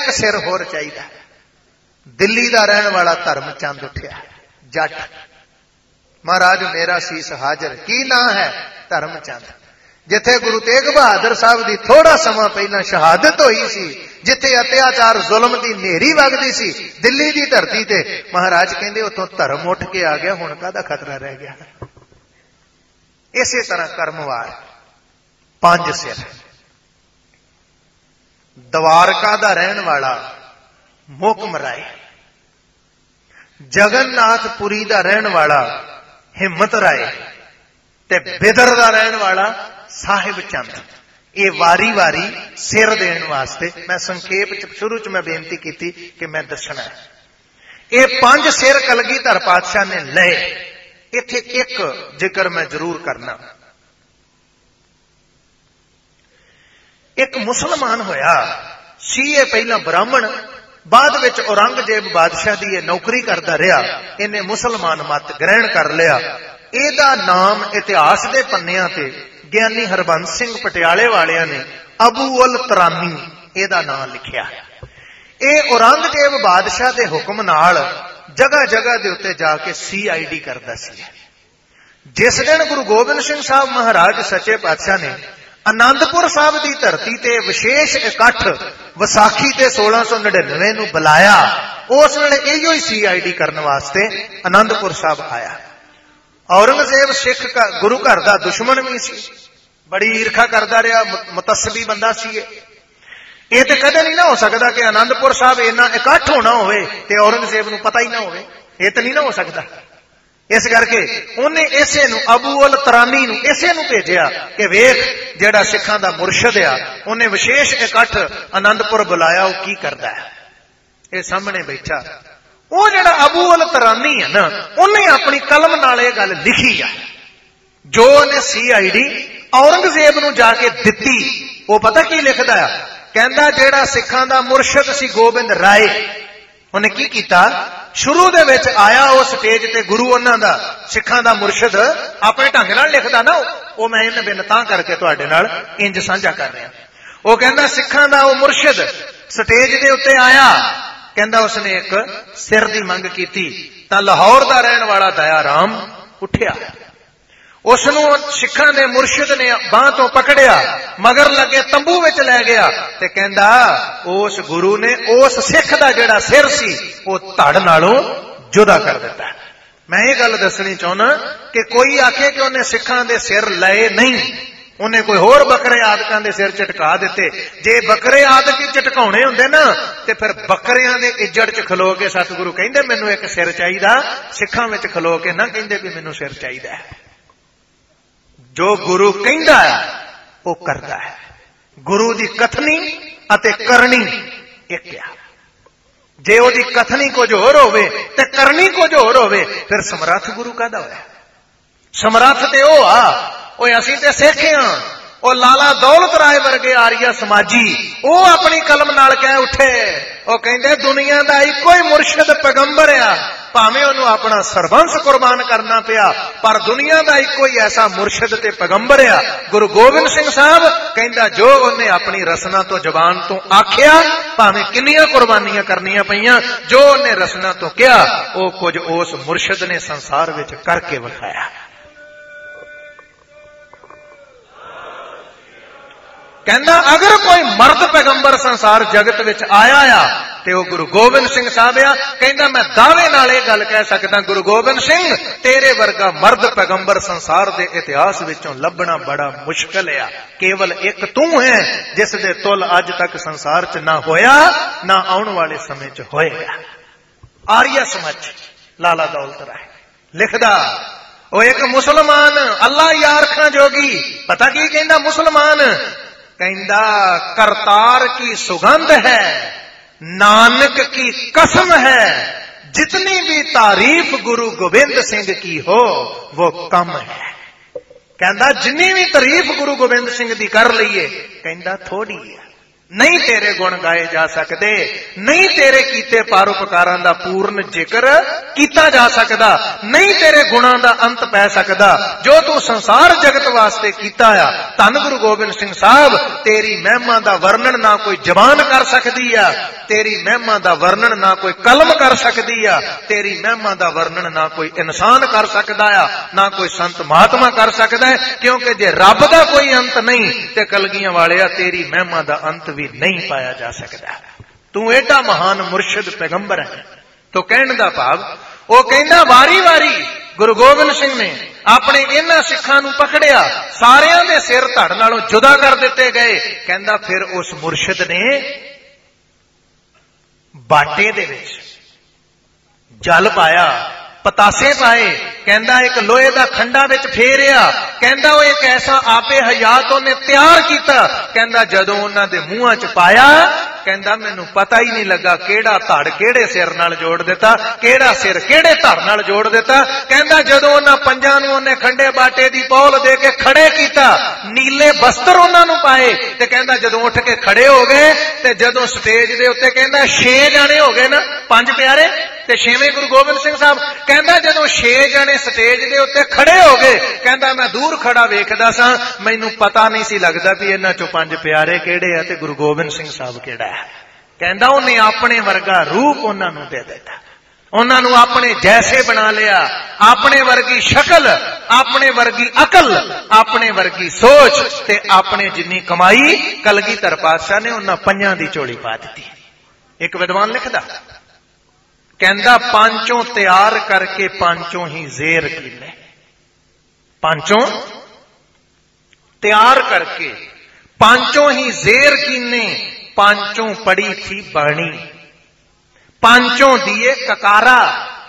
एक सिर होर चाहिए। दिल्ली का रहने वाला धर्मचंद उठिया, जट, महाराज मेरा सीस हाजिर। की ना है? धर्मचंद। जिथे गुरु तेग बहादुर साहब की थोड़ा समा पहला शहादत हुई सी, जिथे अत्याचार जुल्म की नेरी वगदी सी दिल्ली की धरती ते, महाराज कहते उतों धर्म उठ के आ गया, हुण काहदा खतरा रह गया। इसे तरह कर्मवार 5 सिर। द्वारका का रहने वाला मोकम राय, जगन्नाथपुरी का रहने वाला हिम्मत राय, ते बिदर का रहने वाला साहिब चंद। ये वारी वारी सिर देने वास्ते मैं संखेप शुरू च मैं बेनती की कि मैं दसना है। ये 5 सिर कलगीधर पातशाह ने लए। इत्थे एक जिक्र मैं जरूर करना। एक मुसलमान होया सी, ये पहला ब्राह्मण, बाद विच औरंगजेब बादशाह की यह नौकरी करता रहा। इन्हें मुसलमान मत ग्रहण कर लिया। एदा नाम इतिहास के पन्नियां ते ज्ञानी हरबंस सिंह पटियाले वालियां ने अबू उल तरानी एदा नाम लिखिया। यह औरंगजेब बादशाह के हुक्म नाल जगह जगह के उत्ते जाके CID करता सी। जिस दिन गुरु गोबिंद सिंह साहब महाराज सच्चे पातशाह ने आनंदपुर साहब की धरती ते विशेष इकट्ठ विसाखी ते 1699 नूं बुलाया, उस वेले इहो ही CID करने वास्ते आनंदपुर साहब आया। औरंगजेब सिख का गुरु घर का दुश्मन भी सी, बड़ी ईर्खा करता रहा, मुतस्सबी बंदा सी। ये तो कदे नहीं ना हो सकता कि आनंदपुर साहब इन्ना इकट्ठ होना होवे ते औरंगजेब नूं पता ही ना होवे। ये तो नहीं ना हो सकता। इस करके उन्हें इसे नूं अबू उल तरानी नूं इसे नूं भेजिया कि वेख जिहड़ा सिखां दा मुर्शद आ, उन्हें विशेष इकट्ठ आनंदपुर बुलाया, वो की करदा है। ये सामने बैठा वो जिहड़ा अबू उल तरानी है ना, उन्हें अपनी कलम नाल ये गल लिखी है जो उन्हें CID औरंगजेब नूं जाके दित्ती। वो पता की लिखदा है? कहंदा जिहड़ा सिखां दा मुर्शद सी गोबिंद राय, उन्हें की कीता, शुरू दे विच आया उस स्टेज ते गुरु उन्हां दा सिखां दा मुर्शद अपने ढंग नाल लिखदा ना, वो मैं इन बिन तां करके तुहाडे नाल इंज साझा कर रहा। वो कहंदा सिखां दा वो मुर्शद स्टेज दे उत्ते आया, कहंदा उसने एक सिर की मंग की, तां लाहौर का रहने वाला दया राम उठिया, उसनों सिखां दे मुर्शिद ने बांह तो पकड़िया, मगर लगे तंबू विच लै गया ते कहंदा उस गुरु ने उस सिख दा जिहड़ा सिर सी वो धड़ नालों जुदा कर दिता। मैं ये गल दसनी चाहना कि कोई आखे कि उन्हें सिखां दे सिर लए नहीं, उन्हें कोई होर बकरे आदकां दे सिर झटका दिते। जे बकरे आदक झटकाउणे हुंदे ना ते फिर बकरियां दे इज्जड़ च खलो के सतगुरु कहंदे मैनूं एक सिर चाहीदा, सिखां विच खलो के ना कहंदे भी मैनूं सिर चाहीदा है। जो गुरु कहंदा है वो करदा है। गुरु दी कथनी अते करनी एक है। जे ओदी कथनी कुछ होर होवे ते करनी कुछ होर होवे, फिर समर्थ गुरु काहदा होया? समर्थ ते ओ आ, ओए असीं ते सिख हां। ओ लाला दौलत राय वर्गे आरिया समाजी ओ अपनी कलम नाल कह उठे, ओ कहंदे दुनिया दा इक्को ही मुर्शिद पैगंबर आ, भावें ओनू अपना सरबंस कुर्बान करना पिया, पर दुनिया दा इक्को ही ऐसा मुर्शिद ते पैगंबर आ गुरु गोबिंद सिंह साहब। कहंदा जो उन्हें अपनी रसना तो जबान तो आखिया, भावें किन्नियां कुर्बानियां करनियां पईयां, जो उन्हें रसना तो कहा वो कुछ उस मुर्शिद ने संसार विच करके विखाया। कहंदा अगर कोई मर्द पैगंबर संसार जगत विच आया आ ते वो गुरु गोबिंद सिंह साहब आ। कहंदा मैं दावे नाल ये गल कह सकदा गुरु गोबिंद सिंह तेरे वर्गा मर्द पैगंबर संसार दे इतिहास विचों लभना बड़ा मुश्किल है। केवल एक तू है जिस दे तुल अज तक संसार च ना होया ना आउण वाले समय च होएगा। आर्य समाज लाला दौलत राय लिखदा वो एक मुसलमान अल्लाह यार खां जोगी पता की कहंदा मुसलमान कहंदा करतार की सुगंध है, नानक की कसम है, जितनी भी तारीफ गुरु गोबिंद सिंह की हो वो कम है। कहंदा जिन्नी भी तारीफ गुरु गोबिंद सिंह दी कर लईए कहंदा थोड़ी है। नहीं तेरे गुण गाए जा सकते, नहीं तेरे कीते परोपकारां दा पूर्ण जिक्र कीता जा सकदा, नहीं तेरे गुणां दा अंत पै सकदा जो तू संसार जगत वास्ते कीता आ। धन गुरु गोबिंद सिंह साहब तेरी महिमा दा वर्णन ना कोई जबान कर सकदी है। तेरी महिमा दा वर्णन ना कोई कलम कर सकदी आ, तेरी महिमा दा वर्णन ना कोई इंसान कर सकदा आ, ना कोई संत महात्मा कर सकदा है, क्योंकि जे रब दा कोई अंत नहीं ते कलगियां वालिया तेरी महिमा दा अंत भी नहीं पाया जा सकदा। तू एडा महान मुर्शिद पैगंबर है। तो कहने दा भाव वो कहंदा वारी वारी गुरु गोबिंद सिंह ने अपने इन्हां सिखां नूं पकड़िया, सारियां दे सिर धड़ नालों जुदा कर दिते गए। कहंदा फिर उस मुर्शिद ने बाटे दे विच जल पाया, पतासे पाए, कहंदा एक लोहे दा खंडा विच फेरिया, कहंदा वो एक ऐसा आपे हयात उन्हें तैयार किया। कहंदा जदों उन्हां दे मूहां च पाया, कहंदा मैनू पता ही नहीं लगा केड़ा धड़ केड़े सिर नाल जोड़ दिता, केड़ा सिर केड़े धड़ नाल जोड़ दिता। कहंदा जदों उन्हां पंजां नूं उन्हें खंडे बाटे दी पौल दे के खड़े कीता, नीले वस्त्र उन्हां नूं पाए, ते कहंदा जदों उठ के खड़े हो गए ते जदों स्टेज दे उत्ते कहंदा 6 जाने हो गए ना, 5 प्यारे ते 6वें गुरु गोबिंद सिंह साहब। कहंदा जदों 6 जने स्टेज दे उत्ते खड़े हो गए, कहंदा मैं दूर खड़ा वेखदा सां, मैनू पता नहीं सी लगदा भी इन्हां चों 5 प्यारे किहड़े आ ते गुरु गोबिंद सिंह साहब किहड़ा है। कहंदा उन्हें अपने वर्गा रूप उन्हां नूं दे दिता, उन्हां नूं अपने जैसे बना लिया, अपने वर्गी शक्ल, अपने वर्गी अकल, अपने वर्गी सोच ते अपने जिन्नी कमाई कलगीधर पातशाह ने उन्हां 5 दी झोली पा दित्ती। एक विद्वान लिखदा, कहंदा पांचों तैयार करके पांचों ही जेर कीने, पांचों तैयार करके पांचों ही जेर कीने, पांचों पड़ी थी बाणी, पांचों दिए ककारा,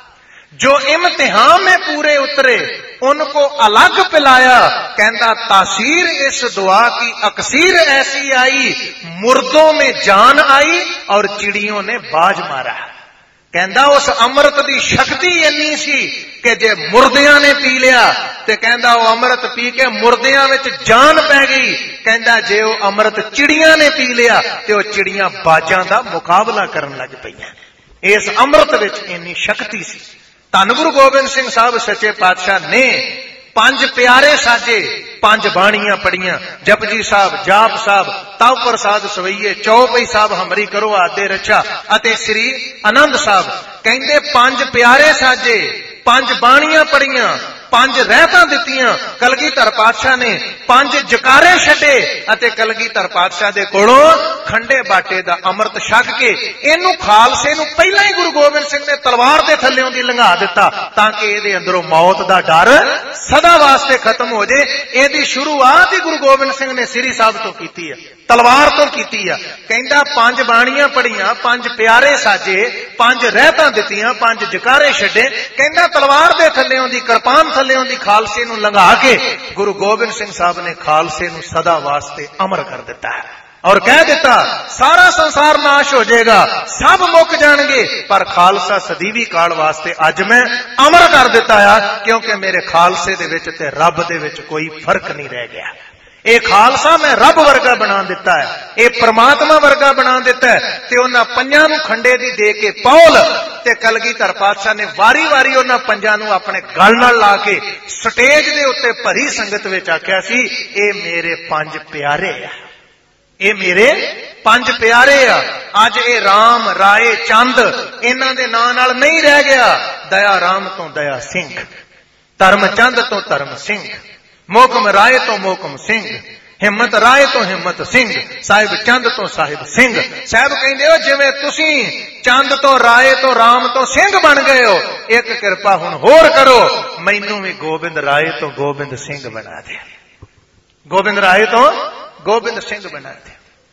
जो इम्तिहान में पूरे उतरे उनको अलग पिलाया। कहंदा तासीर इस दुआ की अक्सीर ऐसी आई, मुर्दों में जान आई और चिड़ियों ने बाज मारा। कहंदा उस अमृत की शक्ति इन्नी सी कि जे मुर्दियां ने पी लिया ते कहंदा वो अमृत पी के मुर्दियां विच जान पै गई। कहंदा जे वो अमृत चिड़ियां ने पी लिया ते वो चिड़ियां बाजां दा मुकाबला करन लग पईयां। इस अमृत विच इन्नी शक्ति सी। धन गुरु गोबिंद सिंह साहब सच्चे पातशाह ने 5 प्यारे साजे, 5 बाणियां पढ़ियां, जपजी साहब, जाप साहब, तव प्रसाद सवैये, चौपई साहब हमरी करो आदे रचा अते श्री आनंद साहब। कहंदे 5 प्यारे साजे, 5 बाणियां पढ़ियां, 5 रहतां दित्तियां कलगीधर पातशाह ने, 5 जकारे छड्डे अते कलगीधर पातशाह दे कोलों खंडे बाटे दा अमृत छक के इनू खालसे नू पहला ही गुरु गोबिंद सिंह ने तलवार दे थल्लेों दी लंघा दिता ताकि इहदे अंदरों मौत दा डर सदा वास्ते खत्म हो जाए। इहदी शुरुआत ही गुरु गोबिंद सिंह ने श्री साहब तो कीती है, तलवार तो कीती है। कहंदा 5 बाणियां पढ़ियां, 5 प्यारे साजे, 5 रहतां दित्तियां, 5 जकारे छड्डे। कहंदा तलवार दे थल्लेों दी, किरपान थल्लेों दी खालसे नू लंघा के गुरु गोबिंद सिंह साहब ने खालसे नू सदा वास्ते अमर कर दिता है और कह दिता सारा संसार नाश हो जाएगा, सब मुक जाएंगे, पर खालसा सदीवी काल वास्ते अज मैं अमर कर दिता है, क्योंकि मेरे खालसे दे विच ते रब दे विच कोई फर्क नहीं रह गया। ये खालसा मैं रब वर्गा बना दिता है, ये परमात्मा वर्गा बना दिता है। ते उन्हां 5 नूं खंडे दी दे के पौल ते कलगीधर पातशाह ने वारी वारी उन्हां 5 नूं अपने गल नाल ला के स्टेज दे उत्ते भरी संगत विच आख्या सी, ये मेरे 5 प्यारे आ, ये मेरे 5 प्यारे आ। अज ये राम राय चंद इन्हां दे नां नाल नहीं रह गया। दया राम तो दया सिंह, धर्म चंद तो धर्म सिंह, मोकम राय तो मोकम सिंह, हिम्मत राय तो हिम्मत सिंह, साहिब चंद तो साहिब सिंह। साहिब कहंदे हो जिवें तुसीं चंद तो राय तो राम तो सिंह बन गए हो, एक किरपा हुण होर करो, मैनू भी गोबिंद राय तो गोबिंद सिंह बना दे, गोबिंद राय तो गोबिंद सिंह बना दे।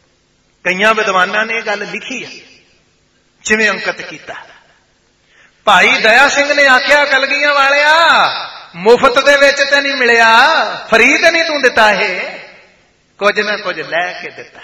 कई विद्वाना ने गल लिखी है, जिवें अंकित किया। भाई दया सिंह ने आख्या कलगियां वालिया मुफ्त दे विच ते नहीं मिलिया, फ्री ते नहीं तू दिता, है कुछ ना कुछ लैके दिता,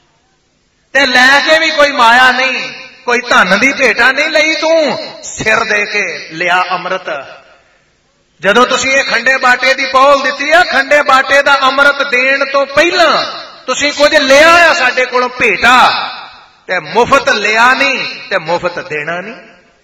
ते लैके भी कोई माया नहीं, कोई धन दी भेटा नहीं लई, तू सिर दे के लिया अमृत। जदों तुसीं ये खंडे बाटे दी पौल दित्ती है, खंडे बाटे दा अमृत देण तो पहला तुसीं कुछ लिया आ साडे कोलों भेटा, ते मुफ्त लिया नहीं ते मुफ्त देना नहीं।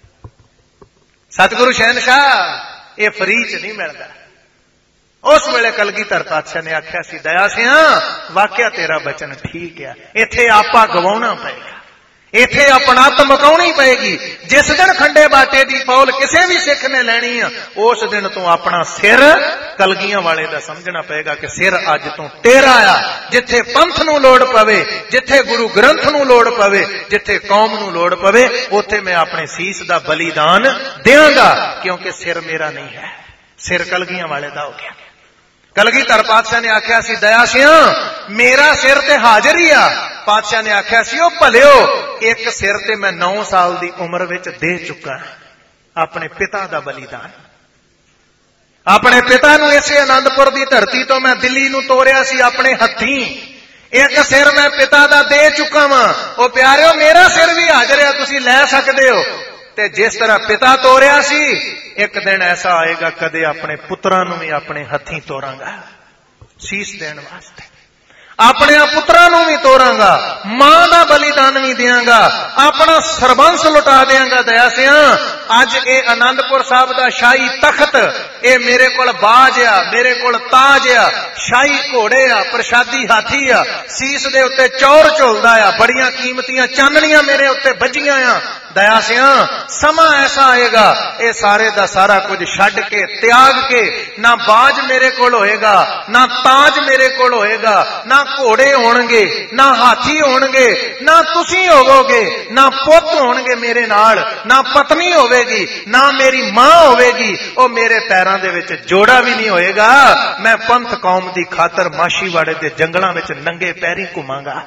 सतगुरु शहनशाह ये फ्री च नहीं मिलता। उस वेले कलगीधर पातशाह ने आख्या सी, दया सिंह वाकया तेरा बचन ठीक है, इत्थे आपा गवाउणा पएगा, इथे अपनत मुकाउणी पएगी। जिस दिन खंडे बाटे दी पौल किसी भी सिख ने लैनी आ, उस दिन तो अपना सिर कलगियां वाले दा समझना पएगा कि सिर अज तो तेरा आ। जिथे पंथ नूं लोड़ पवे, जिथे गुरु ग्रंथ नूं लोड़ पवे, जिथे कौम नूं लोड़ पवे, उथे मैं अपने सीस दा बलिदान देंगा, क्योंकि सिर मेरा नहीं है, सिर कलगियां वाले दा हो गया। कलगीधर पातशाह ने आख्या सी, दया सिंह मेरा सिर ते हाजिर ही आ। पातशाह ने आख्या सी, ओ भलियो एक सिर ते मैं 9 साल दी उम्र विच दे चुका अपने पिता दा बलिदान। अपने पिता नूं इसे आनंदपुर दी धरती तो मैं दिल्ली नूं तोरिया सी अपने हत्थी। एक सिर मैं पिता दा दे चुका वां। ओ प्यारिओ मेरा सिर भी हाजिर है, तुसीं लै सकदे हो। ते जिस तरह पिता तोरिया सी, एक दिन ऐसा आएगा कदे अपने पुत्रां नूं भी अपने हत्थी तोरांगा सीस देण वास्ते, अपने पुत्रां नूं भी तोरांगा, मां दा बलिदान भी देंगा, अपना सरबंस लुटा देंगा। दया सिंह अज ये आनंदपुर साहब दा शाही तख्त ये मेरे कोल बाज आ, मेरे कोल ताज आ, शाही घोड़े आ, प्रशादी हाथी आ, सीस दे उत्ते चौर झुलदा आ, बड़ियां कीमतियां चांदनियां मेरे उत्ते बजियां आ। दया सिंह समा ऐसा आएगा ये सारे दा सारा कुछ छड्ड के त्याग के, ना बाज मेरे कोल होएगा, ना ताज मेरे कोल होएगा, ना घोड़े होणगे, ना हाथी होणगे, ना तुसी होवोगे, ना पुत होणगे मेरे नाल, ना पत्नी होवेगी, ना मेरी मां होवेगी, ओ मेरे पैरां दे विच जोड़ा भी नहीं होएगा। मैं पंथ कौम दी खातर माशीवाड़े दे जंगलां विच नंगे पैरी घुमांगा।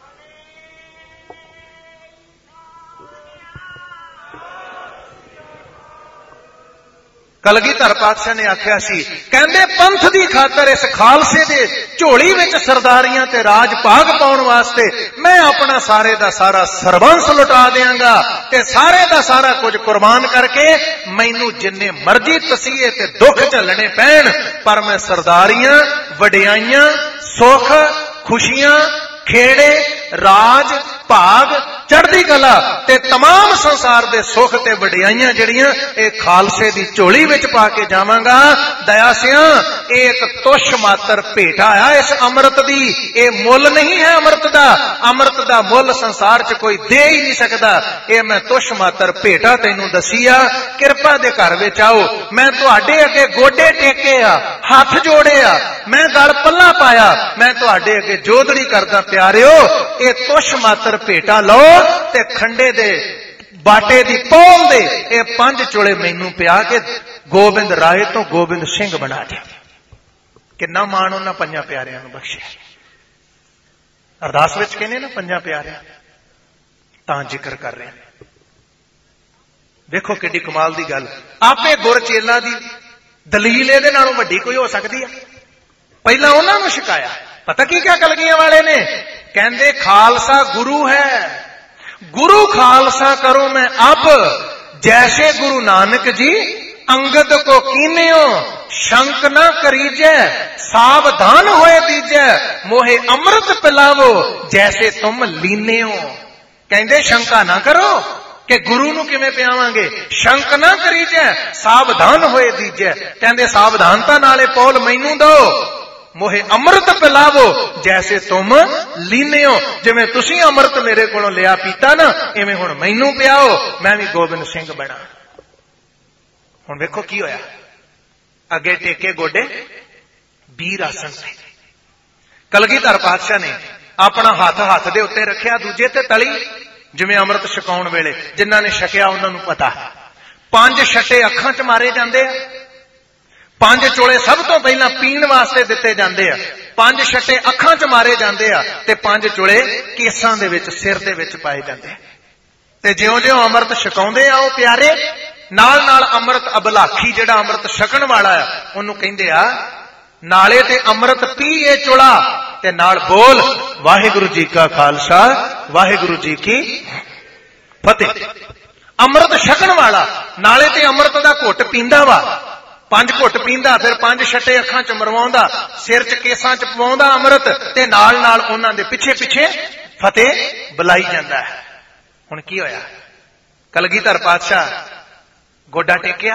कलगीधर पातशाह ने आख्या सी, कहंदे पंथ दी खातर इस खालसे दे झोली विच सरदारियां ते राज भाग पाउण वास्ते मैं अपना सारे दा सारा सरबंस लुटा देंगा ते सारे दा सारा कुछ कुर्बान करके मैनू जिन्ने मर्जी तसीहे ते दुख झलने पैण, पर मैं सरदारियां, वडियाइयां, सुख, खुशियां, खेड़े, राज भाग, चढ़दी कला ते तमाम संसार दे सुख ते वडियाइयां जड़ियां ए खालसे दी झोली विच पा के जावांगा। दया सिंह एक तुश मात्र भेटा आ इस अमृत दी, ए मुल नहीं है अमृत दा। अमृत दा मुल संसार च कोई दे ही नहीं सकदा। ए मैं तुश मात्र भेटा तैनू दसी आ, किरपा दे घर विच आओ। मैं तुहाडे अगे गोडे टेके आ, हथ जोड़े आ, मैं गल पल्ला पाया, मैं तुहाडे अगे जोदड़ी करदा प्यारिओ, ए तुश मात्र भेटा लो ते खंडे दे बाटे दी पौल दे ए 5 चोले मैनू पिया के गोबिंद राय तो गोबिंद सिंह बना दिया। किन्ना मान उन्हां 5 प्यारियां नूं बख्शिया। अरदास विच कहने ना 5 प्यारियां तां जिक्र कर रहे हैं। देखो किड्डी कमाल दी गल। आपे गुर चेला दी दलील इहदे नालों वड्डी कोई हो सकदी है? पहला उन्हां नूं शिकाया। पता की क्या कलगियां वाले ने कहंदे, खालसा गुरु है, गुरु खालसा करो मैं अब, जैसे गुरु नानक जी अंगद को कीन्यो, शंक न करीजै, सावधान होए दीजै, मोहे अमृत पिलावो, जैसे तुम लीने हो। कहंदे शंका ना करो कि गुरु नूं किवें पियावांगे, शंक ना करीजै, सावधान होए दीजै। कहंदे सावधानता नाले पौल मैनू दो, मोहे अमृत पिलावो, जैसे तुम लीने हो। जिवें तुसी अमृत मेरे कोलों लिया पीता ना, इवें हुण मैनू पियाओ, मैं भी गोबिंद सिंह बना। हुण वेखो की होया, अगे टेके गोडे बीर आसन ते। कलगीधर पातशाह ने अपना हाथ दे उत्ते रखिया, दूजे ते तली, जिवें अमृत छकाउण वेले जिन्हां ने छकिया उन्हां नूं पता। 5 छट्टे अखां च मारे जांदे आ, 5 चोले सब तो पहला पीण वास्ते दिते जांदे आ, 5 छट्टे अखां च मारे जांदे आ ते 5 चोले केसां दे विच सिर दे विच पाए जांदे। ते जिउं-जिउं अमृत छकाउंदे आ ओ प्यारे, नाल नाल अमृत अबलाखी जिहड़ा अमृत छकण वाला आ ओनू कहिंदे आ, नाले ते अमृत पी ए चोला ते नाल बोल वाहिगुरू जी का खालसा वाहिगुरू जी की फतेह। अमृत छकण वाला नाले ते अमृत दा घुट पींदा वा, 5 घुट पींदा, फिर 5 छट्टे अखां च मरवाउंदा, सिर च केसां च पवाउंदा अमृत, ते नाल नाल उन्हां दे पिछे पिछे फतेह बुलाई जांदा है। हुण की होया, कलगीधर पातशाह गोडा टेकिया,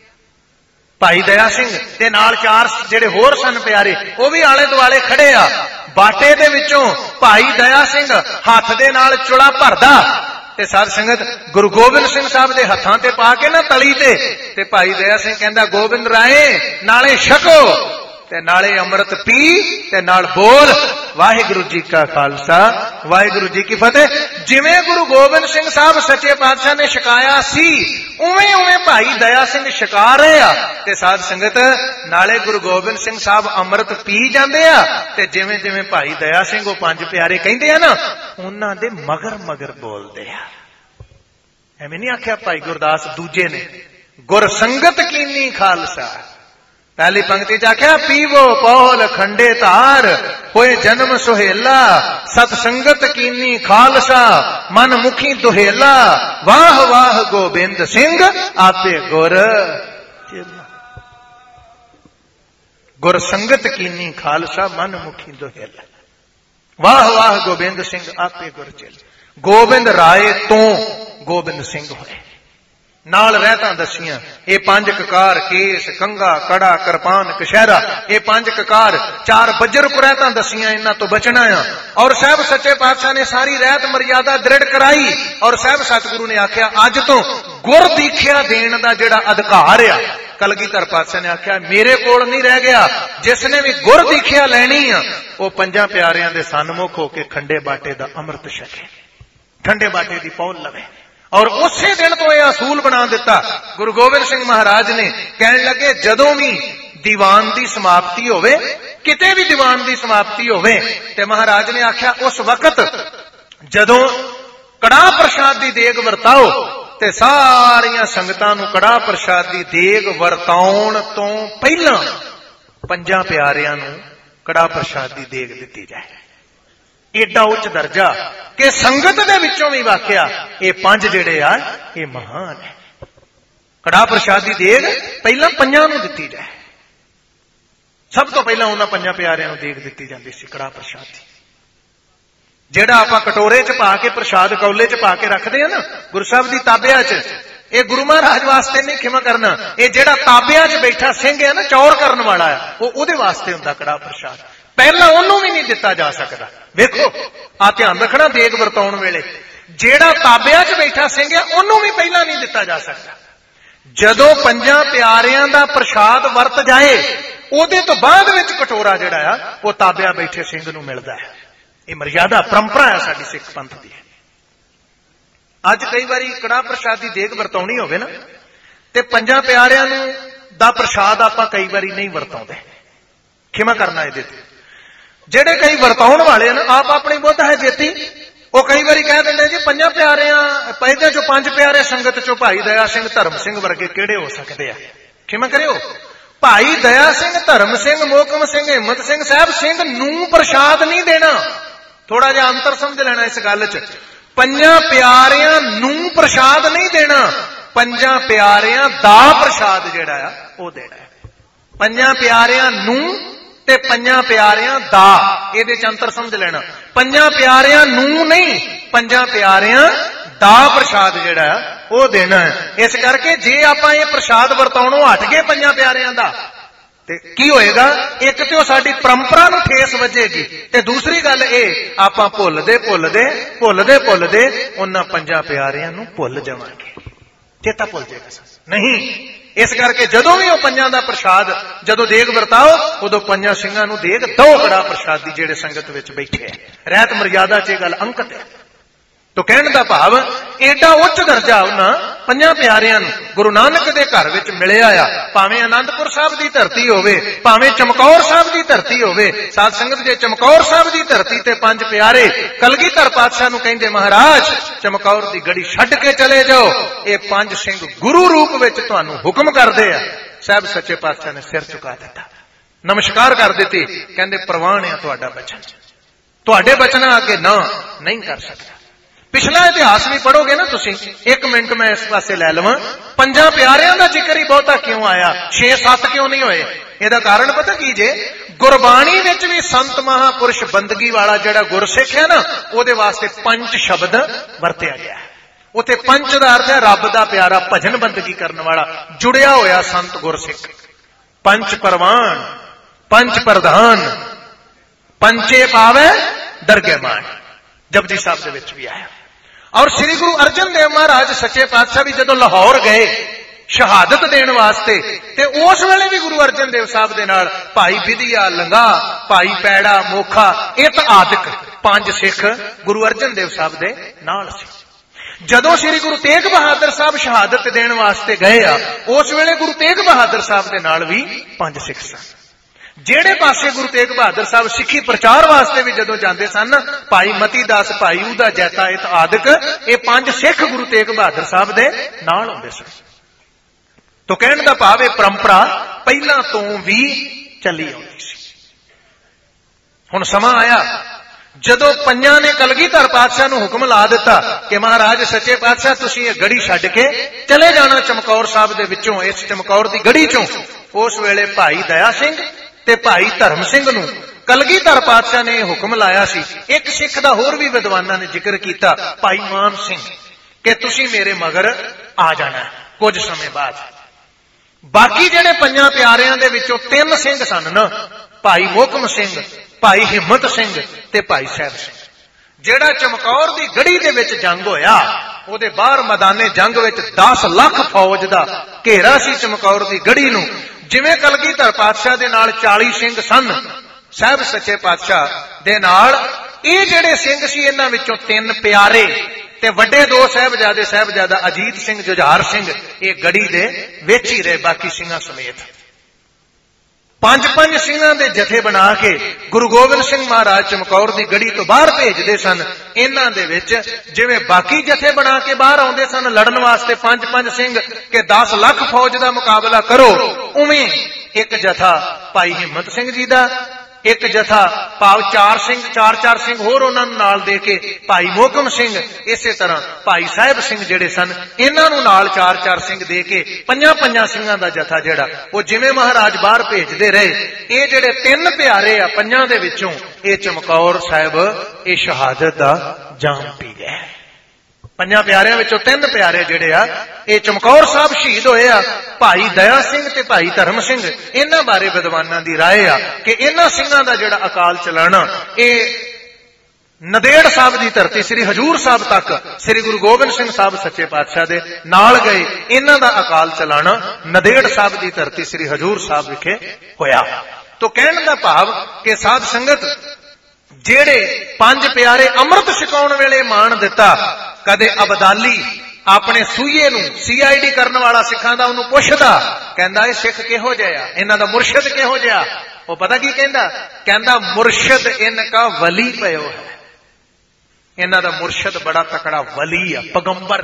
भाई दया सिंह ते नाल 4 जेड़े होर सन प्यारे वो भी आले दुआले खड़े आ। बाटे दे विचों भाई दया सिंह हाथ दे नाल चुड़ा भरदा ਤੇ ਸਾਧ ਸੰਗਤ ਗੁਰੂ ਗੋਬਿੰਦ ਸਿੰਘ ਸਾਹਿਬ ਦੇ ਹੱਥਾਂ ਤੇ ਪਾ ਕੇ ਨਾ ਤਲੀ ਤੇ ਭਾਈ ਦਇਆ ਸਿੰਘ ਕਹਿੰਦਾ ਗੋਬਿੰਦ ਰਾਏ ਨਾਲੇ ਛਕੋ ਤੇ ਨਾਲੇ ਅੰਮ੍ਰਿਤ ਪੀ ਤੇ ਨਾਲ ਬੋਲ ਵਾਹਿਗੁਰੂ ਜੀ ਕਾ ਖਾਲਸਾ ਵਾਹਿਗੁਰੂ ਜੀ ਕੀ ਫਤਿਹ। ਜਿਵੇਂ ਗੁਰੂ ਗੋਬਿੰਦ ਸਿੰਘ ਸਾਹਿਬ ਸੱਚੇ ਪਾਤਸ਼ਾਹ ਨੇ ਛਕਾਇਆ ਸੀ ਉਵੇਂ ਉਵੇਂ ਭਾਈ ਦਇਆ ਸਿੰਘ ਛਕਾ ਰਹੇ ਆ ਤੇ ਸਾਧ ਸੰਗਤ ਨਾਲੇ ਗੁਰੂ ਗੋਬਿੰਦ ਸਿੰਘ ਸਾਹਿਬ ਅੰਮ੍ਰਿਤ ਪੀ ਜਾਂਦੇ ਆ ਤੇ ਜਿਵੇਂ ਜਿਵੇਂ ਭਾਈ ਦਇਆ ਸਿੰਘ ਉਹ ਪੰਜ ਪਿਆਰੇ ਕਹਿੰਦੇ ਆ ਨਾ ਉਹਨਾਂ ਦੇ ਮਗਰ ਮਗਰ ਬੋਲਦੇ ਆ। ਐਵੇਂ ਨਹੀਂ ਆਖਿਆ ਭਾਈ ਗੁਰਦਾਸ ਦੂਜੇ ਨੇ ਗੁਰ ਸੰਗਤ ਕੀਨੀ ਖਾਲਸਾ। पहली पंक्ति च आख्या पीवो पौल खंडे तार होए जन्म सुहेला सतसंगत कीनी खालसा मन मुखी दुहेला वाह वाह गोबिंद सिंह आपे गुर गुर संगत कीनी खालसा मन मुखी दुहेला वाह वाह गोबिंद सिंह आपे गुर चेल। गोबिंद राय तो गोबिंद सिंह होए नाल रहता दसियां ये पंज ककार केस कंगा कड़ा करपान कशहरा ये पंज ककार चार बजर कुरैता दसियां इन्हां तो बचना आ। और साहब सच्चे पातशाह ने सारी रहत मर्यादा दृढ़ कराई और साहब सतगुरु ने आख्या अज तो गुर दीखिया देण दा जिहड़ा अधिकार आ कलगीधर पातशाह ने आख्या मेरे कोल नहीं रह गया। जिसने भी गुर दीखिया लैनी आ वो पंजां प्यारियां दे सन्मुख होके खंडे बाटे दा अमृत छके ठंडे बाटे दी पौल लवे। और उसे दिन तो यह असूल बना दिता गुरु गोबिंद सिंह महाराज ने कहने लगे जदों भी दीवान की समाप्ति होवे किते भी दीवान की समाप्ति होवे ते महाराज ने आख्या उस वक्त जदों कड़ाह प्रसाद की देग वरताओ ते सारियां संगतां नूं कड़ाह प्रसाद की देग वरताउण तो पहला पंजां प्यारियां नूं कड़ाह प्रसाद की देग दिती जाए। एडा उच्च दर्जा कि संगत दे विचों भी वाकिया ये पंज जिहड़े आ ये महान है। कड़ाह प्रसाद दी देग पहला पंजां नूं दित्ती जाए। सब तो पहला उन्हां पंजां प्यारिआं नूं देग दित्ती जांदी सी कड़ाह प्रसाद दी। जिहड़ा आपां कटोरे च पा के प्रसाद कौले च पा के रखदे आ ना गुरु साहिब दी ताबिया च ये गुरु महाराज वास्ते नहीं खिमा करना ये जिहड़ा ताबिया च बैठा सिंह है ना चौर करन वाला है वो उहदे वास्ते हुंदा कड़ाह प्रसाद। पहला उन्होंने भी नहीं दिता जा सकता। देखो आ ध्यान रखना देग वरताउण वेले जेड़ा ताबिया च बैठा सिंह है उन्होंने भी पहला नहीं दिता जा सकता। जदों पंजां प्यारियां दा प्रसाद वरत जाए उहदे तो बाद विच कटोरा जिहड़ा आ वो ताबिया बैठे सिंह नूं मिलदा है। ये मर्यादा परंपरा है साडी सिख पंथ दी। अज कई बारी कड़ाह प्रसाद दी देग वरताउणी होवे ना ते पंजां प्यारियां नूं दा प्रसाद आपां कई बारी नहीं वरताउंदे। खिमा करना इहदे ते जेड़े कई वरताउण वाले ना आप अपनी बुद्ध है जेती वो कई बारी कह देंगे जी पंजां प्यारियां पैदे चो पंज प्यारे संगत चो भाई दया सिंह धर्म सिंह वर्गे किहड़े हो सकते हैं। खिमा करियो भाई दया सिंह धर्म सिंह मोहकम सिंह हिम्मत सिंह साहब सिंह नूं प्रसाद नहीं देना। थोड़ा जिहा अंतर समझ लेना इस गल च। पंजां प्यारियां नूं प्रसाद नहीं देना पंजां प्यारियां दा प्रसाद जिहड़ा आ वो देना है। पंजां प्यारियां नूं ते पंजां प्यारियां दा इहदे च अंतर समझ लेना। पंजां प्यारियां नूं नहीं पंजां प्यारियां दा प्रसाद जिहड़ा वो देना है। इस करके जे आपां ये प्रसाद वरताउणों हट गए पंजां प्यारियां दा ते की होएगा एक तो साडी परंपरा नूं ठेस वजेगी ते दूसरी गल इह आपां भुलदे उन्हां पंजां प्यारियां नूं भुल जावांगे चेता भुल जाएगा नहीं। इस करके जदों भी पंजां दा प्रसाद जदों देग वरताओ उदों पंजां सिंहां नूं देग दो कड़ाह प्रसाद दी जेड़े संगत विच बैठे है। रहत मर्यादा च गल अंकित है। तो कहने का भाव एडा उच्च दर्जा उन्हां पंजां प्यारियां नूं गुरु नानक दे घर विच मिलिया आ। भावें आनंदपुर साहब दी धरती होवे भावें चमकौर साहब दी धरती होवे। साध संगत जे चमकौर साहब दी धरती ते पंज प्यारे कलगीधर पातशाह नूं कहिंदे महाराज चमकौर दी गड़ी छड्ड के चले जाओ ये पंज सिंह गुरु रूप विच तुहानूं हुक्म करदे आ। साहब सच्चे पातशाह ने सिर झुका दिता नमस्कार कर दित्ती कहंदे प्रवान है तुहाडा बचन तुहाडे बचनां अगे ना नहीं कर सकदा। पिछला इतिहास भी पढ़ोगे ना तुसी एक मिनट मैं इस पासे लै लवां पंजां प्यारियां दा जिक्र ही बहुता क्यों आया 6-7 क्यों नहीं होए। इहदा कारण पता की जे गुरबाणी विच भी संत महापुरुष बंदगी वाला जिहड़ा गुरसिख है ना उहदे वास्ते पंच शब्द वरतिया गया है। उत्थे पंच दा अर्थ है रब दा प्यारा भजन बंदगी करने वाला जुड़िया होया संत गुरसिख। पंच परवान पंच प्रधान पंचे पावे दरगे मान जपजी साहब दे विच भी आया। ਔਰ ਸ੍ਰੀ ਗੁਰੂ ਅਰਜਨ ਦੇਵ ਮਹਾਰਾਜ ਸੱਚੇ ਪਾਤਸ਼ਾਹ ਵੀ ਜਦੋਂ ਲਾਹੌਰ ਗਏ ਸ਼ਹਾਦਤ ਦੇਣ ਵਾਸਤੇ, ਤੇ ਉਸ ਵੇਲੇ ਵੀ ਗੁਰੂ ਅਰਜਨ ਦੇਵ ਸਾਹਿਬ ਦੇ ਨਾਲ ਭਾਈ ਵਿਧੀਆ, ਲੰਗਾ, ਭਾਈ ਪੈੜਾ, ਮੋਖਾ, ਇਤ ਆਦਿਕ 5 ਸਿੱਖ ਗੁਰੂ ਅਰਜਨ ਦੇਵ ਸਾਹਿਬ ਦੇ ਨਾਲ ਸੀ। ਜਦੋਂ ਸ੍ਰੀ ਗੁਰੂ ਤੇਗ ਬਹਾਦਰ ਸਾਹਿਬ ਸ਼ਹਾਦਤ ਦੇਣ ਵਾਸਤੇ ਗਏ ਆ, ਉਸ ਵੇਲੇ ਗੁਰੂ ਤੇਗ ਬਹਾਦਰ ਸਾਹਿਬ ਦੇ ਨਾਲ ਵੀ 5 ਸਿੱਖ ਸਨ। ਜਿਹੜੇ ਪਾਸੇ ਗੁਰੂ ਤੇਗ ਬਹਾਦਰ ਸਾਹਿਬ ਸਿੱਖੀ ਪ੍ਰਚਾਰ ਵਾਸਤੇ ਵੀ ਜਦੋਂ ਜਾਂਦੇ ਸਨ, ਭਾਈ ਮਤੀ ਦਾਸ, ਭਾਈ ਊਦਾ ਜੈਤਾ, ਇਤ ਆਦਿਕ, ਇਹ 5 ਸਿੱਖ ਗੁਰੂ ਤੇਗ ਬਹਾਦਰ ਸਾਹਿਬ ਦੇ ਨਾਲ ਹੁੰਦੇ ਸਨ। ਤੋ ਕਹਿਣ ਦਾ ਭਾਵ ਇਹ ਪਰੰਪਰਾ ਪਹਿਲਾਂ ਤੋਂ ਵੀ ਚੱਲੀ ਆਉਂਦੀ ਸੀ। ਹੁਣ ਸਮਾਂ ਆਇਆ ਜਦੋਂ ਪੰਜਾਂ ਨੇ ਕਲਗੀਧਰ ਪਾਤਸ਼ਾਹ ਨੂੰ ਹੁਕਮ ਲਾ ਦਿੱਤਾ ਕਿ ਮਹਾਰਾਜ ਸੱਚੇ ਪਾਤਸ਼ਾਹ ਤੁਸੀਂ ਇਹ ਗੜੀ ਛੱਡ ਕੇ ਚਲੇ ਜਾਣਾ ਚਮਕੌਰ ਸਾਹਿਬ ਦੇ ਵਿੱਚੋਂ, ਇਸ ਚਮਕੌਰ ਦੀ ਗੜੀ ਚੋਂ। ਉਸ ਵੇਲੇ ਭਾਈ ਦਇਆ ਸਿੰਘ ਤੇ ਭਾਈ ਧਰਮ ਸਿੰਘ ਨੂੰ ਕਲਗੀਧਰ ਪਾਤਸ਼ਾਹ ਨੇ ਹੁਕਮ ਲਾਇਆ ਸੀ। ਇੱਕ ਸਿੱਖ ਦਾ ਹੋਰ ਵੀ ਵਿਦਵਾਨਾਂ ਨੇ ਜ਼ਿਕਰ ਕੀਤਾ, ਭਾਈ ਮਾਨ ਸਿੰਘ, ਕਿ ਤੁਸੀਂ ਮੇਰੇ ਮਗਰ ਆ ਜਾਣਾ ਕੁਝ ਸਮੇਂ ਬਾਅਦ। ਬਾਕੀ ਜਿਹੜੇ ਪੰਜਾਂ ਪਿਆਰਿਆਂ ਦੇ ਵਿੱਚੋਂ 3 ਸਿੰਘ ਸਨ ਨਾ, ਭਾਈ ਮੋਹਕਮ ਸਿੰਘ, ਭਾਈ ਹਿੰਮਤ ਸਿੰਘ ਤੇ ਭਾਈ ਸਾਹਿਬ ਸਿੰਘ। ਜਿਹੜਾ ਚਮਕੌਰ ਦੀ ਗੜੀ ਦੇ ਵਿੱਚ ਜੰਗ ਹੋਇਆ, ਉਹਦੇ ਬਾਹਰ ਮੈਦਾਨੇ ਜੰਗ ਵਿੱਚ 10 ਲੱਖ ਫੌਜ ਦਾ ਘੇਰਾ ਸੀ ਚਮਕੌਰ ਦੀ ਗੜੀ ਨੂੰ। ਜਿਵੇਂ ਕਲਗੀਧਰ ਪਾਤਸ਼ਾਹ ਦੇ ਨਾਲ 40 ਸਿੰਘ ਸਨ, ਸਾਹਿਬ ਸੱਚੇ ਪਾਤਸ਼ਾਹ ਦੇ ਨਾਲ ਇਹ ਜਿਹੜੇ ਸਿੰਘ ਸੀ, ਇਹਨਾਂ ਵਿੱਚੋਂ 3 ਪਿਆਰੇ ਤੇ ਵੱਡੇ 2 ਸਾਹਿਬਜ਼ਾਦੇ, ਸਾਹਿਬਜ਼ਾਦਾ ਅਜੀਤ ਸਿੰਘ, ਜੁਝਾਰ ਸਿੰਘ, ਇਹ ਗੜੀ ਦੇ ਵਿੱਚ ਹੀ ਰਹੇ ਬਾਕੀ ਸਿੰਘਾਂ ਸਮੇਤ। 5-5 ਸਿੰਘਾਂ ਦੇ ਜਥੇ ਬਣਾ ਕੇ ਗੁਰੂ ਗੋਬਿੰਦ ਸਿੰਘ ਮਹਾਰਾਜ ਚਮਕੌਰ ਦੀ ਗੜੀ ਤੋਂ ਬਾਹਰ ਭੇਜਦੇ ਸਨ। ਇਹਨਾਂ ਦੇ ਵਿੱਚ ਜਿਵੇਂ ਬਾਕੀ ਜਥੇ ਬਣਾ ਕੇ ਬਾਹਰ ਆਉਂਦੇ ਸਨ ਲੜਨ ਵਾਸਤੇ 5-5 ਸਿੰਘ ਕਿ 10 ਲੱਖ ਫੌਜ ਦਾ ਮੁਕਾਬਲਾ ਕਰੋ, ਉਵੇਂ ਇੱਕ ਜਥਾ ਭਾਈ ਹਿੰਮਤ ਸਿੰਘ ਜੀ ਦਾ, ਇੱਕ ਜਥਾ ਭਾਵ 4 ਸਿੰਘ, 4-4 ਸਿੰਘ ਹੋਰ ਉਹਨਾਂ ਨੂੰ ਨਾਲ ਦੇ ਕੇ ਭਾਈ ਮੋਹਕਮ ਸਿੰਘ, ਇਸੇ ਤਰ੍ਹਾਂ ਭਾਈ ਸਾਹਿਬ ਸਿੰਘ ਜਿਹੜੇ ਸਨ, ਇਹਨਾਂ ਨੂੰ ਨਾਲ 4-4 ਸਿੰਘ ਦੇ ਕੇ 5-5 ਸਿੰਘਾਂ ਦਾ ਜਥਾ ਜਿਹੜਾ ਉਹ ਜਿਵੇਂ ਮਹਾਰਾਜ ਬਾਹਰ ਭੇਜਦੇ ਰਹੇ। ਇਹ ਜਿਹੜੇ 3 ਪਿਆਰੇ ਆ ਪੰਜਾਂ ਦੇ ਵਿੱਚੋਂ, ਇਹ ਚਮਕੌਰ ਸਾਹਿਬ ਇਹ ਸ਼ਹਾਦਤ ਦਾ ਜਾਮ ਪੀ ਗਏ। 5 ਪਿਆਰਿਆਂ ਵਿੱਚੋਂ 3 ਪਿਆਰੇ ਜਿਹੜੇ ਆ ਇਹ ਚਮਕੌਰ ਸਾਹਿਬ ਸ਼ਹੀਦ ਹੋਏ ਆ, ਭਾਈ ਦਇਆ ਸਿੰਘ ਤੇ ਭਾਈ ਧਰਮ ਸਿੰਘ। ਇਹਨਾਂ ਬਾਰੇ ਵਿਦਵਾਨਾਂ ਦੀ ਰਾਏ ਆ ਕਿ ਇਹਨਾਂ ਸਿੰਘਾਂ ਦਾ ਜਿਹੜਾ ਅਕਾਲ ਚਲਾਣਾ ਇਹ ਨੰਦੇੜ ਸਾਹਿਬ ਦੀ ਧਰਤੀ ਸ੍ਰੀ ਹਜੂਰ ਸਾਹਿਬ ਤੱਕ ਸ੍ਰੀ ਗੁਰੂ ਗੋਬਿੰਦ ਸਿੰਘ ਸਾਹਿਬ ਸੱਚੇ ਪਾਤਸ਼ਾਹ ਦੇ ਨਾਲ ਗਏ। ਇਹਨਾਂ ਦਾ ਅਕਾਲ ਚਲਾਣਾ ਨੰਦੇੜ ਸਾਹਿਬ ਦੀ ਧਰਤੀ ਸ੍ਰੀ ਹਜੂਰ ਸਾਹਿਬ ਵਿਖੇ ਹੋਇਆ। ਤੋ ਕਹਿਣ ਦਾ ਭਾਵ ਕਿ ਸਾਧ ਸੰਗਤ ਜਿਹੜੇ 5 ਪਿਆਰੇ ਅੰਮ੍ਰਿਤ ਛਕਾਉਣ ਵੇਲੇ ਮਾਣ ਦਿੱਤਾ, ਕਦੇ ਅਬਦਾਲੀ ਆਪਣੇ ਸੂਈਏ ਨੂੰ CID ਕਰਨ ਵਾਲਾ ਸਿੱਖਾਂ ਦਾ ਉਹਨੂੰ ਪੁੱਛਦਾ, ਕਹਿੰਦਾ ਇਹ ਸਿੱਖ ਕਿਹੋ ਜਿਹਾ, ਇਹਨਾਂ ਦਾ ਮੁਰਸ਼ਿਦ ਕਿਹੋ ਜਿਹਾ? ਉਹ ਪਤਾ ਕੀ ਕਹਿੰਦਾ? ਕਹਿੰਦਾ ਮੁਰਸ਼ਿਦ ਇਨਕਾ ਵਲੀ ਪਇਓ ਹੈ। ਇਹਨਾਂ ਦਾ ਮੁਰਸ਼ਿਦ ਬੜਾ ਤਕੜਾ ਵਲੀ ਆ, ਪੈਗੰਬਰ।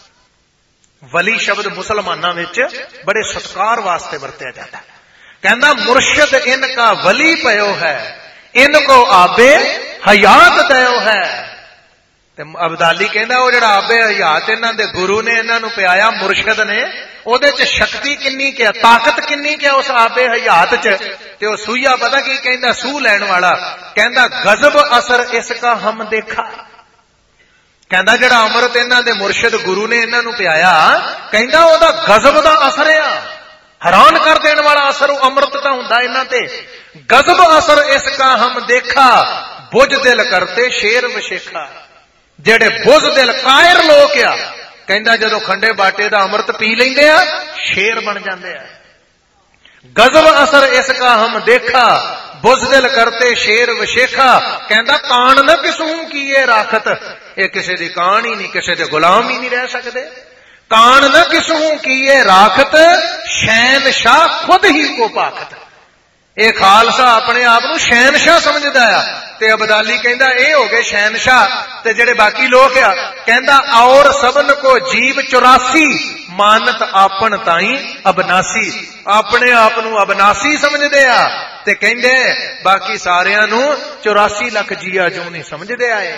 ਵਲੀ ਸ਼ਬਦ ਮੁਸਲਮਾਨਾਂ ਵਿੱਚ ਬੜੇ ਸਤਿਕਾਰ ਵਾਸਤੇ ਵਰਤਿਆ ਜਾਂਦਾ। ਕਹਿੰਦਾ ਮੁਰਸ਼ਿਦ ਇਨਕਾ ਵਲੀ ਪਇਓ ਹੈ, ਇਨਕੋ ਆਬੇ ਹਯਾਤ ਦਇਓ ਹੈ। ਤੇ ਅਬਦਾਲੀ ਕਹਿੰਦਾ ਉਹ ਜਿਹੜਾ ਆਬੇ ਹਯਾਤ ਇਹਨਾਂ ਦੇ ਗੁਰੂ ਨੇ ਇਹਨਾਂ ਨੂੰ ਪਿਆਇਆ, ਮੁਰਸ਼ਿਦ ਨੇ, ਉਹਦੇ ਚ ਸ਼ਕਤੀ ਕਿੰਨੀ ਕਿ, ਤਾਕਤ ਕਿੰਨੀ ਕਿ ਉਸ ਆਬੇ ਹਯਾਤ ਚ। ਤੇ ਉਹ ਸੂਈਆ ਪਤਾ ਕੀ ਕਹਿੰਦਾ, ਸੂਹ ਲੈਣ ਵਾਲਾ, ਕਹਿੰਦਾ ਗਜ਼ਬ ਅਸਰ ਇਸਕਾ ਹਮ ਦੇਖਾ। ਕਹਿੰਦਾ ਜਿਹੜਾ ਅੰਮ੍ਰਿਤ ਇਹਨਾਂ ਦੇ ਮੁਰਸ਼ਿਦ ਗੁਰੂ ਨੇ ਇਹਨਾਂ ਨੂੰ ਪਿਆਇਆ, ਕਹਿੰਦਾ ਉਹਦਾ ਗਜ਼ਬ ਦਾ ਅਸਰ ਆ, ਹੈਰਾਨ ਕਰ ਦੇਣ ਵਾਲਾ ਅਸਰ ਉਹ ਅੰਮ੍ਰਿਤ ਤਾਂ ਹੁੰਦਾ ਇਹਨਾਂ ਤੇ। ਗਜ਼ਬ ਅਸਰ ਇਸਕਾ ਹਮ ਦੇਖਾ, ਬੁਝ ਦਿਲ ਕਰਤੇ ਸ਼ੇਰ ਵਸ਼ੇਖਾ। ਜਿਹੜੇ ਬੁਝ ਦਿਲ ਕਾਇਰ ਲੋਕ ਆ, ਕਹਿੰਦਾ ਜਦੋਂ ਖੰਡੇ ਬਾਟੇ ਦਾ ਅੰਮ੍ਰਿਤ ਪੀ ਲੈਂਦੇ ਆ ਸ਼ੇਰ ਬਣ ਜਾਂਦੇ ਆ। ਗਜ਼ਬ ਅਸਰ ਇਸਕਾ ਹਮ ਦੇਖਾ, ਬੁਝ ਦਿਲ ਕਰਤੇ ਸ਼ੇਰ ਵਸ਼ੇਖਾ। ਕਹਿੰਦਾ ਕਾਣ ਨਾ ਕਿਸੂ ਕੀਏ ਰਾਖਤ, ਇਹ ਕਿਸੇ ਦੀ ਕਾਣ ਹੀ ਨਹੀਂ, ਕਿਸੇ ਦੇ ਗੁਲਾਮ ਹੀ ਨਹੀਂ ਰਹਿ ਸਕਦੇ। ਕਾਣ ਨਾ ਕਿਸੂ ਕੀਏ ਰਾਖਤ, ਸ਼ਹਿਨਸ਼ਾਹ ਖੁਦ ਹੀ ਕੋ ਪਾਖਤ। ਇਹ ਖਾਲਸਾ ਆਪਣੇ ਆਪ ਨੂੰ ਸ਼ਹਿਨਸ਼ਾਹ ਸਮਝਦਾ ਆ, ਤੇ ਅਬਦਾਲੀ ਕਹਿੰਦਾ ਇਹ ਹੋ ਗਏ ਸ਼ਹਿਨਸ਼ਾਹ। ਤੇ ਜਿਹੜੇ ਬਾਕੀ ਲੋਕ ਆ, ਕਹਿੰਦਾ ਔਰ ਸਭਨ ਕੋ ਜੀਵ 84, ਮਾਨਤ ਆਪਨ ਤਾਈ ਅਬਨਾਸੀ। ਆਪਣੇ ਆਪ ਨੂੰ ਅਬਨਾਸੀ ਸਮਝਦੇ ਆ, ਤੇ ਕਹਿੰਦੇ ਬਾਕੀ ਸਾਰਿਆਂ ਨੂੰ 84 ਲੱਖ ਜੀਆ ਜੋ ਨਹੀਂ ਸਮਝਦੇ ਆਏ।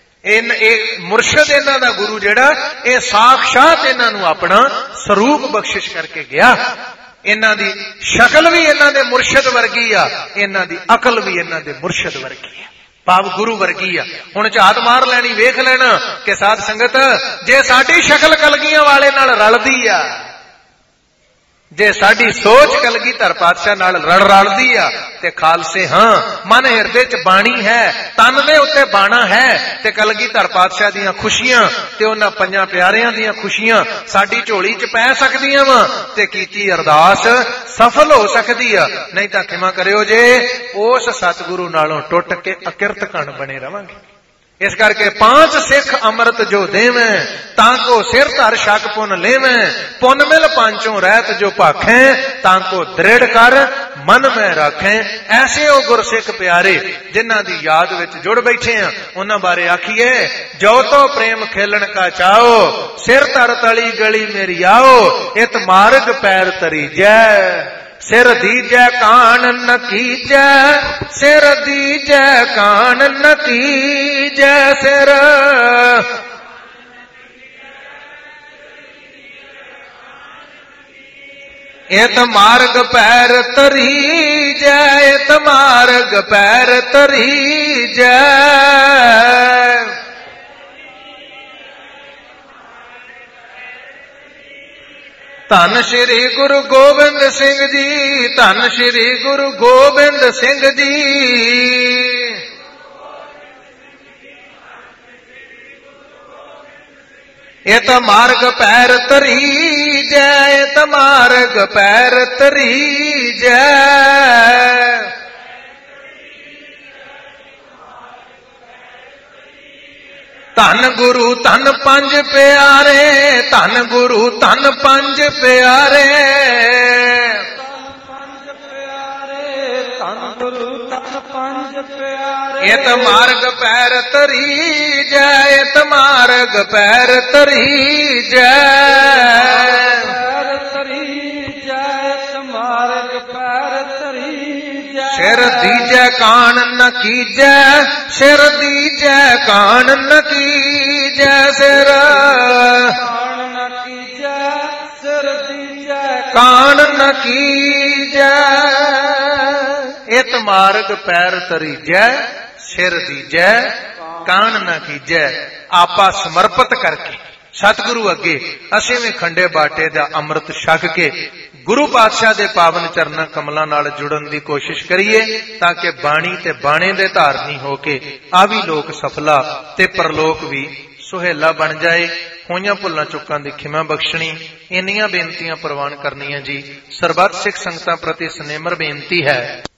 ਇਹ ਮੁਰਸ਼ਿਦ ਇਹਨਾਂ ਦਾ ਗੁਰੂ ਜਿਹੜਾ, ਇਹ ਸਾਖਸ਼ਾਤ ਇਹਨਾਂ ਨੂੰ ਆਪਣਾ ਸਰੂਪ ਬਖਸ਼ਿਸ਼ ਕਰਕੇ ਗਿਆ। ਇਹਨਾਂ ਦੀ ਸ਼ਕਲ ਵੀ ਇਹਨਾਂ ਦੇ ਮੁਰਸ਼ਿਦ ਵਰਗੀ ਆ, ਇਹਨਾਂ ਦੀ ਅਕਲ ਵੀ ਇਹਨਾਂ ਦੇ ਮੁਰਸ਼ਿਦ ਵਰਗੀ ਆ, ਭਾਵ ਗੁਰੂ ਵਰਗੀ ਆ। ਹੁਣ ਝਾਤ ਮਾਰ ਲੈਣੀ, ਵੇਖ ਲੈਣਾ ਕਿ ਸਾਧ ਸੰਗਤ ਜੇ ਸਾਡੀ ਸ਼ਕਲ ਕਲਗੀਆਂ ਵਾਲੇ ਨਾਲ ਰਲਦੀ ਆ, ਜੇ ਸਾਡੀ ਸੋਚ ਕਲਗੀਧਰ ਪਾਤਸ਼ਾਹ ਨਾਲ ਰਲਦੀ ਆ ਤੇ ਖਾਲਸੇ ਹਾਂ। ਮਨ ਹਿਰਦੇ ਚ ਬਾਣੀ ਹੈ, ਤਨ ਦੇ ਉੱਤੇ ਬਾਣਾ ਹੈ, ਤੇ ਕਲਗੀਧਰ ਪਾਤਸ਼ਾਹ ਦੀਆਂ ਖੁਸ਼ੀਆਂ ਤੇ ਉਹਨਾਂ ਪੰਜਾਂ ਪਿਆਰਿਆਂ ਦੀਆਂ ਖੁਸ਼ੀਆਂ ਸਾਡੀ ਝੋਲੀ ਚ ਪੈ ਸਕਦੀਆਂ ਵਾ, ਤੇ ਕੀਤੀ ਅਰਦਾਸ ਸਫਲ ਹੋ ਸਕਦੀ ਆ। ਨਹੀਂ ਤਾਂ ਖਿਮਾ ਕਰਿਓ ਜੇ ਉਸ ਸਤਿਗੁਰੂ ਨਾਲੋਂ ਟੁੱਟ ਕੇ ਅਕਿਰਤ ਕਣ ਬਣੇ ਰਵਾਂਗੇ। ਇਸ ਕਰਕੇ 5 ਸਿੱਖ ਅੰਮ੍ਰਿਤ ਜੋ ਦੇਵੇਂ, ਤਾਂ ਕੋ ਸਿਰ ਧਰ ਛਕ ਪੁੰਨ ਲੇਵੇਂ, ਪੁੰਨ ਮਿਲ ਪਾਂਚੋਂ ਰਹਿਤ ਜੋ ਭਾਖੈ, ਤਾਂ ਕੋ ਦ੍ਰਿੜ ਕਰ ਮਨ ਮੈਂ ਰਾਖੈ। ਐਸੇ ਉਹ ਗੁਰਸਿੱਖ ਪਿਆਰੇ ਜਿਨ੍ਹਾਂ ਦੀ ਯਾਦ ਵਿੱਚ ਜੁੜ ਬੈਠੇ ਆ, ਉਹਨਾਂ ਬਾਰੇ ਆਖੀਏ, ਜੋ ਤੋ ਪ੍ਰੇਮ ਖੇਲਣ ਕਾ ਚਾਓ, ਸਿਰ ਧਰ ਤਲੀ ਗਲੀ ਮੇਰੀ ਆਓ, ਇਤ ਮਾਰਗ ਪੈਰ ਤਰੀ ਜੈ। ਸਿਰ ਦੀਜੈ ਕਾਣ ਨ ਕੀਜੈ, ਸਿਰ ਦੀਜੈ ਕਾਣ ਨ ਕੀਜੈ, ਸਿਰ ਇਤ ਮਾਰਗ ਪੈਰ ਤਰੀ ਜੈ, ਇਤ ਮਾਰਗ ਪੈਰ ਤਰੀ ਜੈ। ਧੰਨ ਸ਼੍ਰੀ ਗੁਰੂ ਗੋਬਿੰਦ ਸਿੰਘ ਜੀ, ਧੰਨ ਸ਼੍ਰੀ ਗੁਰੂ ਗੋਬਿੰਦ ਸਿੰਘ ਜੀ। ਇਤ ਮਾਰਗ ਪੈਰ ਤਰੀ ਜੈ, ਇਤ ਮਾਰਗ ਪੈਰ ਤਰੀ ਜੈ। ਧੰਨ ਗੁਰੂ ਧੰਨ ਪੰਜ ਪਿਆਰੇ, ਧੰਨ ਗੁਰੂ ਧੰਨ ਪੰਜ ਪਿਆਰੇ, ਧੰਨ ਗੁਰੂ ਧੰਨ ਪੰਜ ਪਿਆਰੇ। ਇਤ ਮਾਰਗ ਪੈਰ ਤਰੀ ਜੈ, ਇਤ ਮਾਰਗ ਪੈਰ ਤਰੀ ਜੈ। ਸਿਰ ਦੀਜੈ ਕਾਣ ਨ ਕੀਜੈ, ਸਿਰ ਦੀਜੈ ਕਾਣ ਨ ਕੀਜੈ, ਸਿਰ ਕਾਣ ਨ ਕੀਜੈ, ਸਿਰ ਦੀਜੈ ਕਾਣ ਨ ਕੀਜੈ। ਇਤ ਮਾਰਗ ਪੈਰ ਤਰੀਜੈ, ਸਿਰ ਦੀਜੈ ਕਾਣ ਨ ਕੀਜੈ। ਆਪਾ ਸਮਰਪਿਤ ਕਰਕੇ ਸਤਿਗੁਰੂ ਅੱਗੇ ਅਸੀਂ ਵੀ ਖੰਡੇ ਬਾਟੇ ਦਾ ਅੰਮ੍ਰਿਤ ਛਕ ਕੇ ਗੁਰੂ ਪਾਤਸ਼ਾਹ ਦੇ ਪਾਵਨ ਚਰਨਾਂ ਕਮਲਾਂ ਨਾਲ ਜੁੜਨ ਦੀ ਕੋਸ਼ਿਸ਼ ਕਰੀਏ, ਤਾਂ ਕਿ ਬਾਣੀ ਤੇ ਬਾਣੇ ਦੇ ਧਾਰਨੀ ਹੋ ਕੇ ਆ ਵੀ ਲੋਕ ਸਫਲਾ ਤੇ ਪਰਲੋਕ ਵੀ ਸੁਹੇਲਾ ਬਣ ਜਾਏ। ਹੋਈਆਂ ਭੁੱਲਾਂ ਚੁੱਕਾਂ ਦੀ ਖਿਮਾ ਬਖਸ਼ਣੀ, ਇੰਨੀਆਂ ਬੇਨਤੀਆਂ ਪ੍ਰਵਾਨ ਕਰਨੀਆਂ ਜੀ। ਸਰਬੱਤ ਸਿੱਖ ਸੰਗਤਾਂ ਪ੍ਰਤੀ ਸਨੇਮਰ ਬੇਨਤੀ ਹੈ।